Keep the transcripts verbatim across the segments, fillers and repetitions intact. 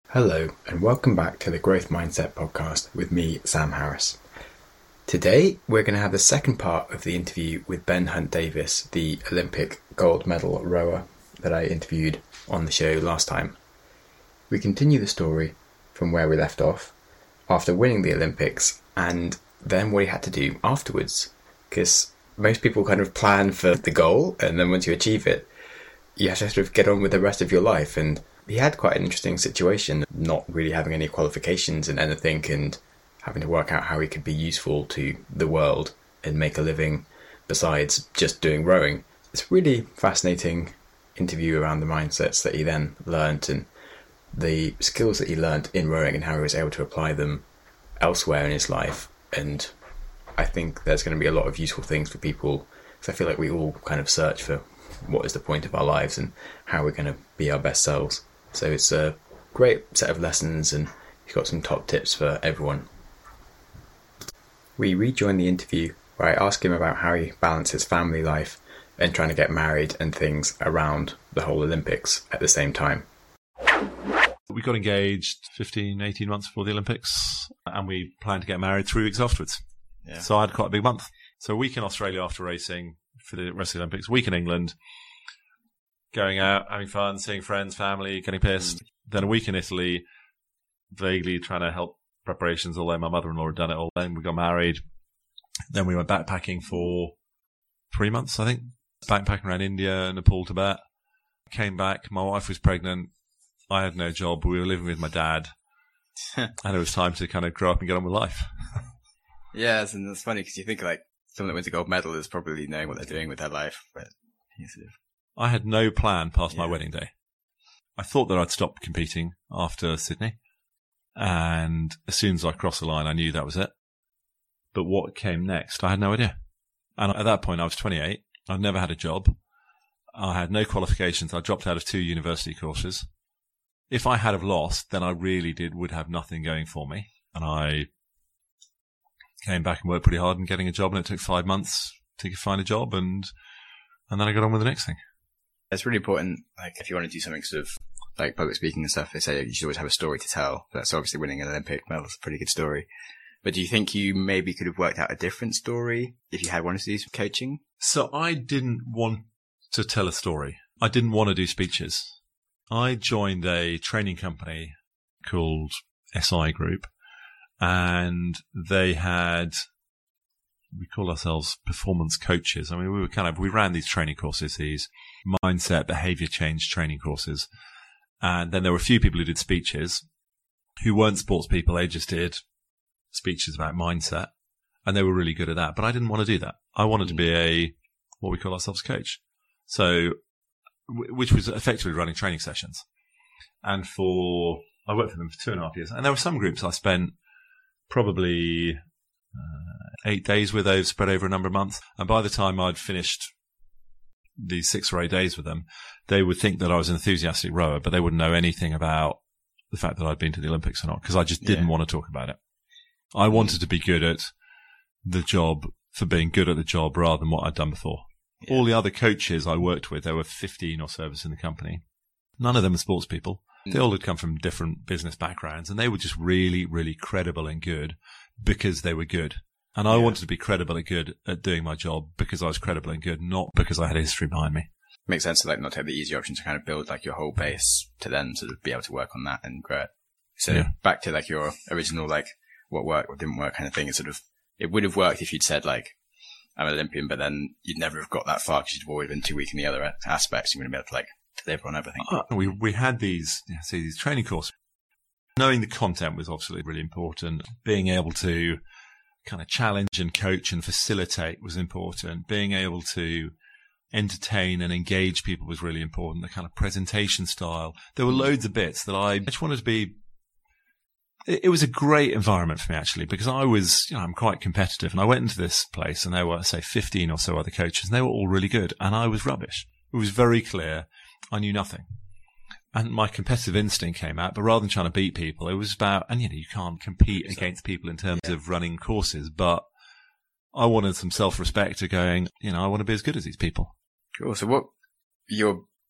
Hello, and welcome back to the Growth Mindset Podcast with me, Sam Harris. Today, we're going to have the second part of the interview with Ben Hunt Davis, the Olympic gold medal rower that I interviewed on the show last time. We continue the story from where we left off, after winning the Olympics, and then what he had to do afterwards. Because most people kind of plan for the goal, and then once you achieve it, you have to sort of get on with the rest of your life. And he had quite an interesting situation, not really having any qualifications in anything and having to work out how he could be useful to the world and make a living besides just doing rowing. It's a really fascinating interview around the mindsets that he then learnt and the skills that he learnt in rowing and how he was able to apply them elsewhere in his life. And I think there's going to be a lot of useful things for people, because I feel like we all kind of search for what is the point of our lives and how we're going to be our best selves. So it's a great set of lessons, and he's got some top tips for everyone. We rejoin the interview where I ask him about how he balances family life and trying to get married and things around the whole Olympics at the same time. We got engaged fifteen, eighteen months before the Olympics, and we planned to get married three weeks afterwards. Yeah. So I had quite a big month. So a week in Australia after racing for the rest of the Olympics, a week in England, going out, having fun, seeing friends, family, getting pissed. Mm. Then a week in Italy, vaguely trying to help preparations, although my mother-in-law had done it all. Then we got married. Then we went backpacking for three months, I think. Backpacking around India, Nepal, Tibet. Came back. My wife was pregnant. I had no job. We were living with my dad. And it was time to kind of grow up and get on with life. Yeah, and it's funny because you think like someone that wins a gold medal is probably knowing what they're doing with their life, but you sort of... I had no plan past yeah. my wedding day. I thought that I'd stop competing after Sydney. And as soon as I crossed the line, I knew that was it. But what came next, I had no idea. And at that point, I was twenty-eight. I'd never had a job. I had no qualifications. I dropped out of two university courses. If I had have lost, then I really did would have nothing going for me. And I came back and worked pretty hard in getting a job, and it took five months to find a job, and and then I got on with the next thing. It's really important, like, if you want to do something sort of like public speaking and stuff, they say you should always have a story to tell. That's obviously winning an Olympic medal is a pretty good story. But do you think you maybe could have worked out a different story if you had wanted to do some coaching? So I didn't want to tell a story. I didn't want to do speeches. I joined a training company called S I Group, and they had, we call ourselves performance coaches. I mean, we were kind of, we ran these training courses, these mindset, behavior change training courses. And then there were a few people who did speeches who weren't sports people. They just did speeches about mindset, and they were really good at that. But I didn't want to do that. I wanted to be a, what we call ourselves, coach. So, which was effectively running training sessions. And for, I worked for them for two and a half years. And there were some groups I spent probably uh, eight days with those spread over a number of months. And by the time I'd finished these six or eight days with them, they would think that I was an enthusiastic rower, but they wouldn't know anything about the fact that I'd been to the Olympics or not, because I just didn't yeah. want to talk about it. I wanted to be good at the job for being good at the job rather than what I'd done before. Yeah. All the other coaches I worked with, there were fifteen or so of us in the company. None of them were sports people. Mm. They all had come from different business backgrounds, and they were just really, really credible and good because they were good. And I yeah. wanted to be credible and good at doing my job because I was credible and good, not because I had a history behind me. Makes sense to like not take the easy option to kind of build like your whole base to then sort of be able to work on that and grow it. So yeah. back to like your original like what worked, what didn't work kind of thing. It's sort of, it would have worked if you'd said like, I'm an Olympian, but then you'd never have got that far because you'd have always been too weak in the other aspects. You wouldn't be able to like deliver on everything. Uh, we we had these, you know, see, these training courses. Knowing the content was obviously really important. Being able to kind of challenge and coach and facilitate was important. Being able to entertain and engage people was really important. The kind of presentation style. There were loads of bits that I just wanted to be. It, it was a great environment for me, actually, because I was, you know, I'm quite competitive, and I went into this place and there were, say, fifteen or so other coaches, and they were all really good, and I was rubbish. It was very clear I knew nothing. And my competitive instinct came out, but rather than trying to beat people, it was about, and you know, you can't compete against people in terms yeah. of running courses, but I wanted some self-respect to going, you know, I want to be as good as these people. Cool. So what, your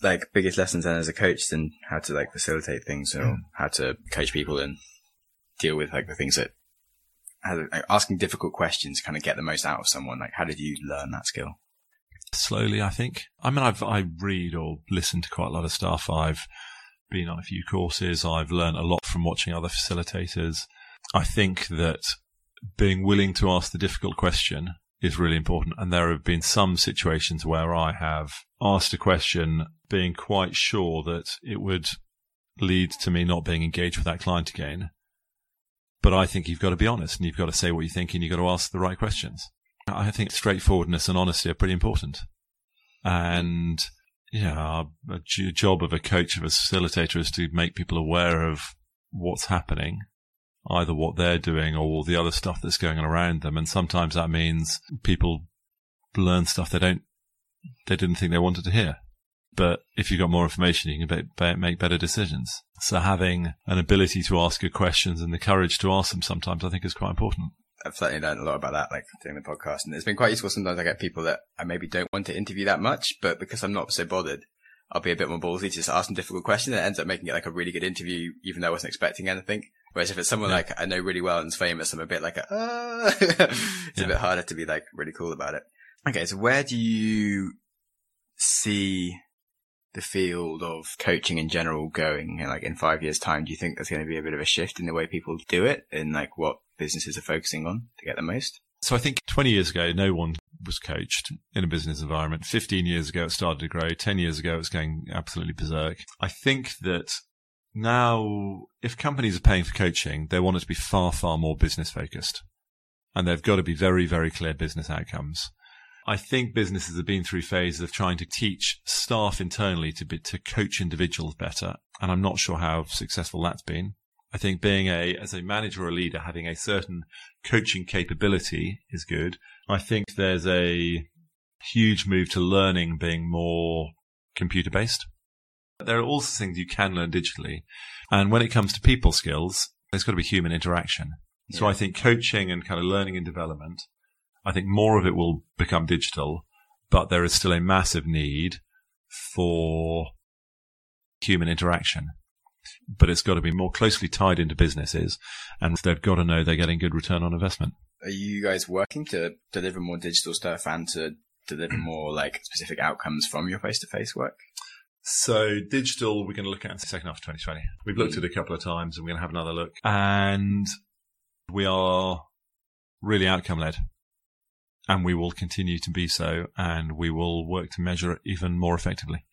like biggest lessons then as a coach than how to like facilitate things or mm. how to coach people and deal with like the things that how to, like, asking difficult questions to kind of get the most out of someone? Like, how did you learn that skill? Slowly, I think. I mean, I've, I read or listen to quite a lot of stuff. I've been on a few courses. I've learned a lot from watching other facilitators. I think that being willing to ask the difficult question is really important. And there have been some situations where I have asked a question being quite sure that it would lead to me not being engaged with that client again. But I think you've got to be honest and you've got to say what you think and you've got to ask the right questions. I think straightforwardness and honesty are pretty important. And, yeah, a job of a coach, of a facilitator is to make people aware of what's happening, either what they're doing or all the other stuff that's going on around them. And sometimes that means people learn stuff they don't, they didn't think they wanted to hear. But if you've got more information, you can be, make better decisions. So having an ability to ask good questions and the courage to ask them sometimes, I think, is quite important. I've certainly learned a lot about that, like doing the podcast, and it's been quite useful. Sometimes I get people that I maybe don't want to interview that much, but because I'm not so bothered, I'll be a bit more ballsy to just ask them difficult questions, and it ends up making it like a really good interview, even though I wasn't expecting anything. Whereas if it's someone yeah. like I know really well and's famous, I'm a bit like, a, ah, it's yeah. a bit harder to be like really cool about it. Okay, so where do you see the field of coaching in general going? You know, like in five years' time, do you think there's going to be a bit of a shift in the way people do it, in like what businesses are focusing on to get the most? So I think twenty years ago, no one was coached in a business environment. fifteen years ago, it started to grow. ten years ago, it was going absolutely berserk. I think that now, if companies are paying for coaching, they want it to be far, far more business focused. And they've got to be very, very clear business outcomes. I think businesses have been through phases of trying to teach staff internally to be, to coach individuals better. And I'm not sure how successful that's been. I think being a, as a manager or a leader, having a certain coaching capability is good. I think there's a huge move to learning being more computer based. There are also things you can learn digitally. And when it comes to people skills, there's got to be human interaction. Yeah. So I think coaching and kind of learning and development, I think more of it will become digital, but there is still a massive need for human interaction. But it's got to be more closely tied into businesses, and they've got to know they're getting good return on investment. Are you guys working to deliver more digital stuff and to deliver more like specific outcomes from your face-to-face work? So digital, we're going to look at in the second half of twenty twenty. We've looked at it a couple of times, and we're going to have another look. And we are really outcome-led. And we will continue to be so, and we will work to measure it even more effectively.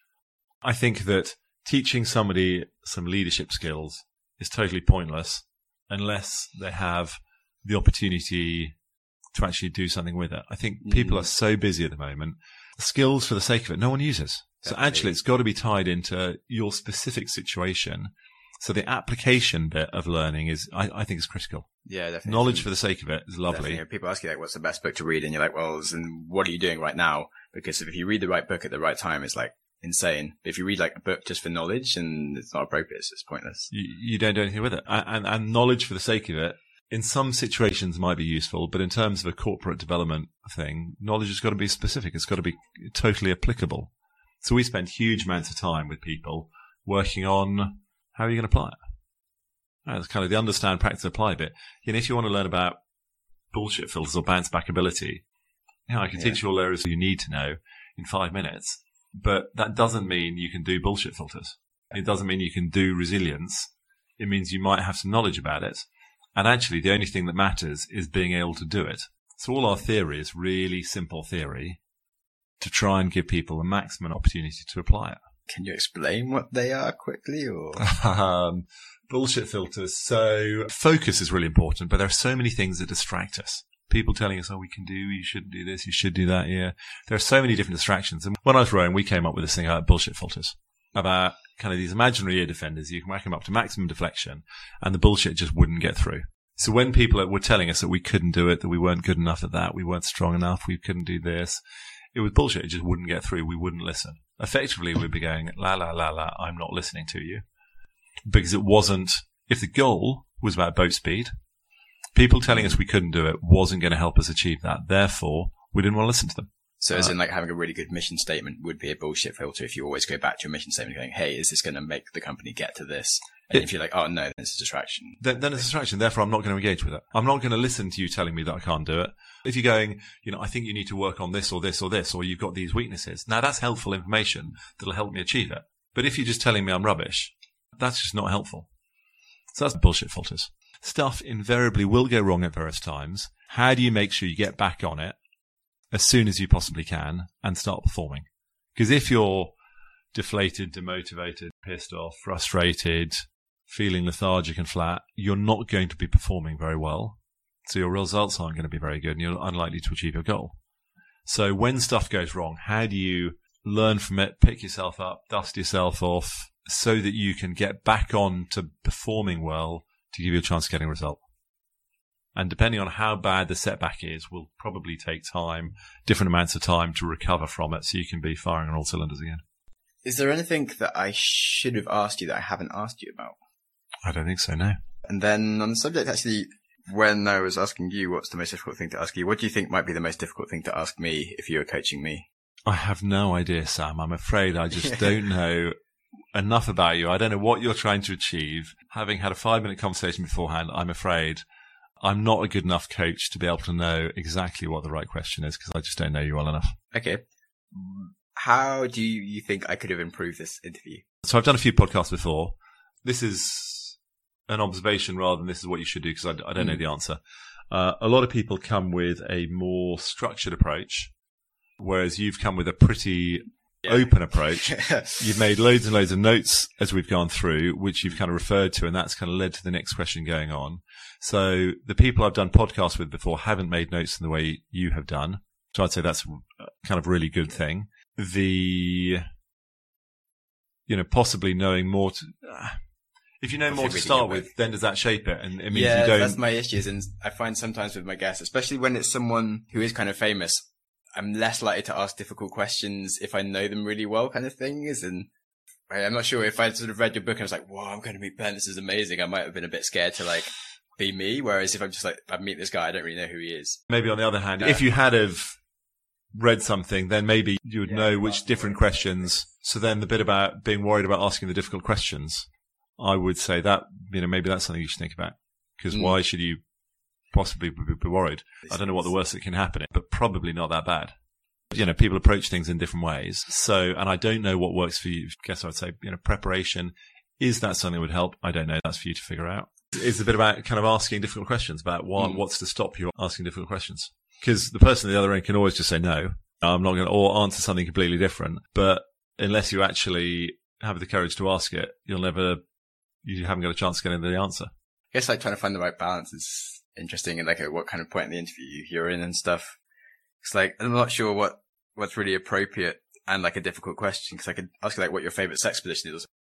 I think that teaching somebody some leadership skills is totally pointless unless they have the opportunity to actually do something with it. I think mm. people are so busy at the moment. The skills for the sake of it, no one uses. Definitely. So actually, it's got to be tied into your specific situation. So the application bit of learning is, I, I think, is critical. Yeah, definitely. Knowledge for the sake of it is lovely. Definitely. People ask you, like, what's the best book to read? And you're like, well, and what are you doing right now? Because if you read the right book at the right time, it's like insane. But if you read like a book just for knowledge and it's not appropriate, it's just pointless. You, you don't do anything with it. And, and knowledge for the sake of it, in some situations might be useful, but in terms of a corporate development thing, knowledge has got to be specific. It's got to be totally applicable. So we spend huge amounts of time with people working on how are you going to apply it? That's kind of the understand, practice, apply bit. You know, if you want to learn about bullshit filters or bounce back ability, you know, I can yeah. teach you all areas you need to know in five minutes, but that doesn't mean you can do bullshit filters. It doesn't mean you can do resilience. It means you might have some knowledge about it. And actually, the only thing that matters is being able to do it. So all our theory is really simple theory to try and give people the maximum opportunity to apply it. Can you explain what they are quickly? Or um, bullshit filters. So focus is really important, but there are so many things that distract us. People telling us, oh, we can do, you shouldn't do this, you should do that. Yeah. There are so many different distractions. And when I was rowing, we came up with this thing about bullshit filters, about kind of these imaginary ear defenders. You can whack them up to maximum deflection and the bullshit just wouldn't get through. So when people were telling us that we couldn't do it, that we weren't good enough at that, we weren't strong enough, we couldn't do this, it was bullshit. It just wouldn't get through. We wouldn't listen. Effectively, we'd be going, la, la, la, la, I'm not listening to you. Because it wasn't, if the goal was about boat speed, people telling us we couldn't do it wasn't going to help us achieve that. Therefore, we didn't want to listen to them. So as in like having a really good mission statement would be a bullshit filter if you always go back to your mission statement going, hey, is this going to make the company get to this? And it, if you're like, oh no, then it's a distraction. Then, then it's a distraction. Therefore, I'm not going to engage with it. I'm not going to listen to you telling me that I can't do it. If you're going, you know, I think you need to work on this or this or this, or you've got these weaknesses. Now that's helpful information that'll help me achieve it. But if you're just telling me I'm rubbish, that's just not helpful. So that's bullshit filters. Stuff invariably will go wrong at various times. How do you make sure you get back on it as soon as you possibly can and start performing? Because if you're deflated, demotivated, pissed off, frustrated, feeling lethargic and flat, you're not going to be performing very well. So your results aren't going to be very good and you're unlikely to achieve your goal. So when stuff goes wrong, how do you learn from it, pick yourself up, dust yourself off so that you can get back on to performing well to give you a chance of getting a result? And depending on how bad the setback is, will probably take time, different amounts of time to recover from it so you can be firing on all cylinders again. Is there anything that I should have asked you that I haven't asked you about? I don't think so, no. And then on the subject, actually, when I was asking you what's the most difficult thing to ask you, what do you think might be the most difficult thing to ask me if you were coaching me? I have no idea, Sam. I'm afraid I just don't know enough about you. I don't know what you're trying to achieve. Having had a five-minute conversation beforehand, I'm afraid I'm not a good enough coach to be able to know exactly what the right question is because I just don't know you well enough. Okay. How do you think I could have improved this interview? So I've done a few podcasts before. This is an observation rather than this is what you should do because I, I don't mm. know the answer. Uh, a lot of people come with a more structured approach, whereas you've come with a pretty yeah. open approach. You've made loads and loads of notes as we've gone through, which you've kind of referred to, and that's kind of led to the next question going on. So the people I've done podcasts with before haven't made notes in the way you have done. So I'd say that's kind of a really good thing. The, you know, possibly knowing more to, uh, if you know more to start with, then does that shape it? And it means yeah, you don't. That's my issues. And I find sometimes with my guests, especially when it's someone who is kind of famous, I'm less likely to ask difficult questions if I know them really well, kind of things. And I'm not sure if I'd sort of read your book and I was like, wow, I'm going to meet Ben. This is amazing. I might have been a bit scared to like be me. Whereas if I'm just like, I meet this guy, I don't really know who he is. Maybe on the other hand, yeah. if you had have read something, then maybe you would yeah, know which different questions. So then the bit about being worried about asking the difficult questions, I would say that, you know, maybe that's something you should think about. Because mm. why should you possibly be worried? I don't know what the worst that can happen is, but probably not that bad. You know, people approach things in different ways. So, and I don't know what works for you. I guess I would say, you know, preparation. Is that something that would help? I don't know. That's for you to figure out. It's a bit about kind of asking difficult questions about what, mm. what's to stop you asking difficult questions. Because the person at the other end can always just say, no, I'm not going to, or answer something completely different. But unless you actually have the courage to ask it, you'll never, you haven't got a chance to get into the answer. I guess like trying to find the right balance is interesting and like at what kind of point in the interview you're in and stuff. It's like, I'm not sure what, what's really appropriate and like a difficult question because I could ask you like what your favorite sex position is.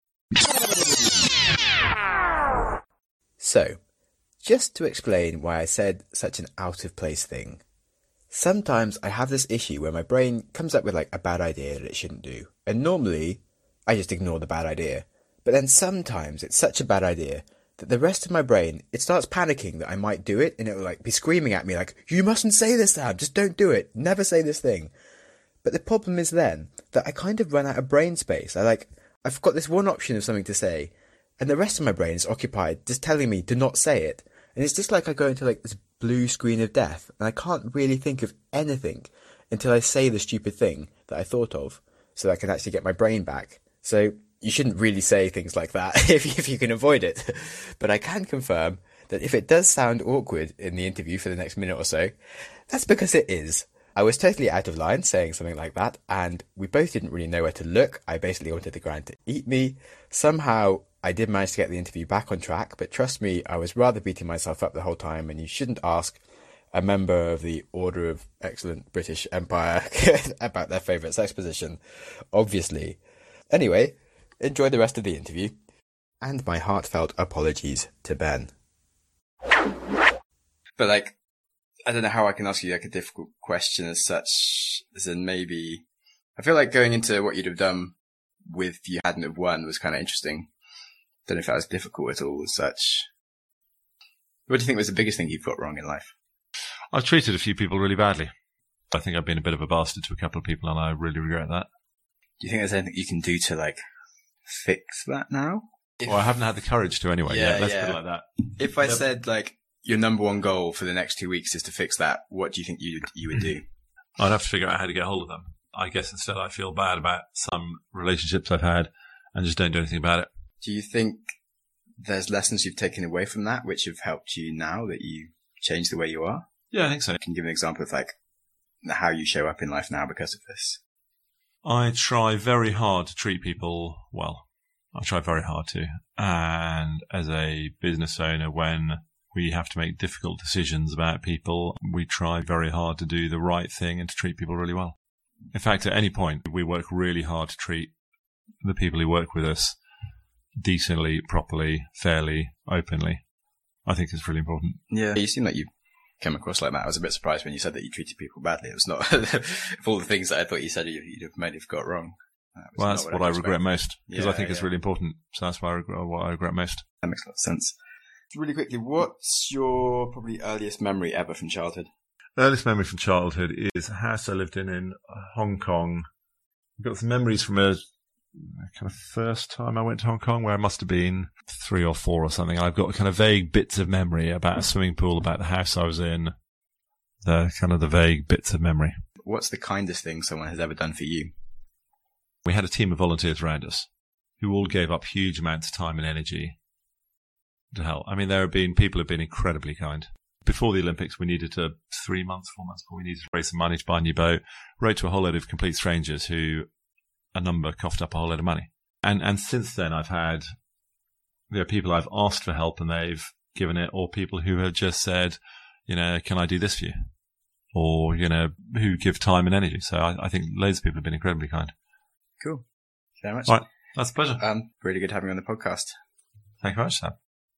So, just to explain why I said such an out of place thing. Sometimes I have this issue where my brain comes up with like a bad idea that it shouldn't do. And normally I just ignore the bad idea. But then sometimes it's such a bad idea that the rest of my brain, it starts panicking that I might do it and it will like be screaming at me like, you mustn't say this, Sam, just don't do it. Never say this thing. But the problem is then that I kind of run out of brain space. I like, I've got this one option of something to say and the rest of my brain is occupied just telling me to not say it. And it's just like I go into like this blue screen of death and I can't really think of anything until I say the stupid thing that I thought of so that I can actually get my brain back. So you shouldn't really say things like that if, if you can avoid it. But I can confirm that if it does sound awkward in the interview for the next minute or so, that's because it is. I was totally out of line saying something like that and we both didn't really know where to look. I basically wanted the ground to eat me. Somehow I did manage to get the interview back on track, but trust me, I was rather beating myself up the whole time, and you shouldn't ask a member of the Order of Excellent British Empire about their favourite sex position, obviously. Anyway, enjoy the rest of the interview, and my heartfelt apologies to Ben. But, like, I don't know how I can ask you, like, a difficult question as such, as in maybe... I feel like going into what you'd have done with You Hadn't Have Won was kind of interesting. Don't know if that was difficult at all as such. What do you think was the biggest thing you've got wrong in life? I've treated a few people really badly. I think I've been a bit of a bastard to a couple of people, and I really regret that. Do you think there's anything you can do to like fix that now? If, well, I haven't had the courage to anyway. Yeah, yet. Let's yeah. put it like that. If I yep. said like your number one goal for the next two weeks is to fix that, what do you think you you would do? I'd have to figure out how to get hold of them. I guess instead I feel bad about some relationships I've had and just don't do anything about it. Do you think there's lessons you've taken away from that which have helped you now that you changed the way you are? Yeah, I think so. Can you give an example of like how you show up in life now because of this? I try very hard to treat people well. I try very hard to. And as a business owner, when we have to make difficult decisions about people, we try very hard to do the right thing and to treat people really well. In fact, at any point, we work really hard to treat the people who work with us decently, properly, fairly, openly. I think it's really important. Yeah. You seem like you came across like that. I was a bit surprised when you said that you treated people badly. It was not, of all the things that I thought you said you'd have maybe got wrong. That well, that's what, what I, I regret most, because yeah, I think yeah. it's really important. So that's why I regret, what I regret most. That makes a lot of sense. Really quickly, what's your probably earliest memory ever from childhood? Earliest memory from childhood is a house I lived in in Hong Kong. I've got some memories from a kind of first time I went to Hong Kong, where I must have been three or four or something. I've got kind of vague bits of memory about a swimming pool, about the house I was in, the kind of the vague bits of memory. What's the kindest thing someone has ever done for you? We had a team of volunteers around us who all gave up huge amounts of time and energy to help. I mean, there have been people who have been incredibly kind. Before the Olympics, we needed to, three months, four months before, we needed to raise some money to buy a new boat, wrote to a whole load of complete strangers who, a number, coughed up a whole load of money. And and since then, I've had, there are people I've asked for help and they've given it, or people who have just said, you know, can I do this for you? Or, you know, who give time and energy. So I, I think loads of people have been incredibly kind. Cool. Thank you very much. All right. That's a pleasure. Um, really good having you on the podcast. Thank you very much, Sam.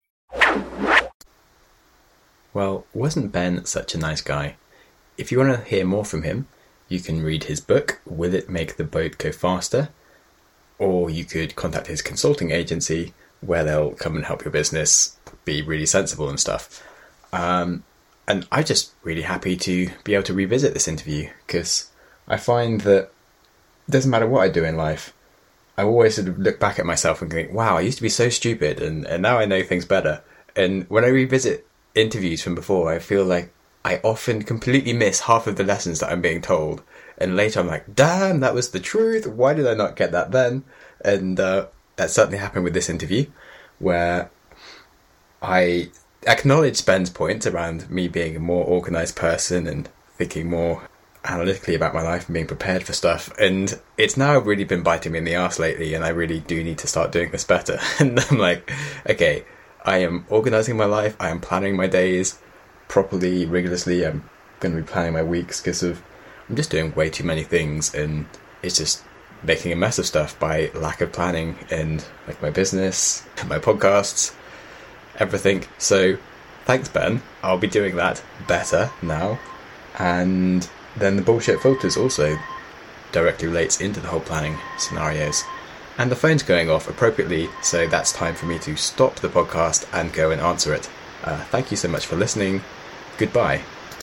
Well, wasn't Ben such a nice guy? If you want to hear more from him, you can read his book, Will It Make the Boat Go Faster? Or you could contact his consulting agency, where they'll come and help your business be really sensible and stuff. Um, and I'm just really happy to be able to revisit this interview, because I find that it doesn't matter what I do in life, I always sort of look back at myself and think, wow, I used to be so stupid, and, and now I know things better. And when I revisit interviews from before, I feel like I often completely miss half of the lessons that I'm being told. And later I'm like, damn, that was the truth. Why did I not get that then? And uh, that certainly happened with this interview, where I acknowledged Ben's points around me being a more organised person and thinking more analytically about my life and being prepared for stuff. And it's now really been biting me in the arse lately, and I really do need to start doing this better. And I'm like, okay, I am organising my life. I am planning my days properly, rigorously. I'm going to be planning my weeks, because of I'm just doing way too many things, and it's just making a mess of stuff by lack of planning in like my business, my podcasts, everything. So thanks, Ben. I'll be doing that better now. And then the bullshit filters also directly relates into the whole planning scenarios. And the phone's going off appropriately, so that's time for me to stop the podcast and go and answer it. Uh, thank you so much for listening. Goodbye.